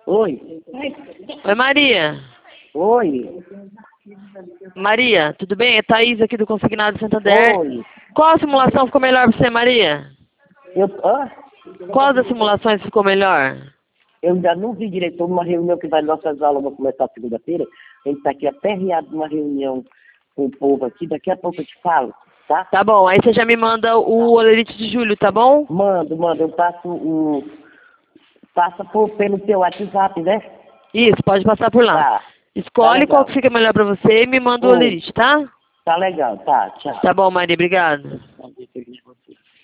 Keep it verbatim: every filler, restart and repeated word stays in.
Oi. Oi, Maria. Oi. Maria, tudo bem? É Thaís aqui do Consignado Santander. Oi. Qual a simulação ficou melhor pra você, Maria? Eu, hã? Qual das simulações ficou melhor? Eu ainda não vi direito. Estou numa reunião que vai, nossas aulas vão começar segunda-feira. A gente está aqui aperreado numa reunião com o povo aqui. Daqui a pouco eu te falo, tá? Tá bom, aí você já me manda o Olerite de Julho, tá bom? Mando, mando. Eu passo o... Passa por, pelo teu WhatsApp, né? Isso, pode passar por lá. Tá. Tá Escolhe qual legal. que fica melhor pra você e me manda o Oi. Olerite, tá? Tá legal. Tá, tchau. Tá bom, Maria, obrigada.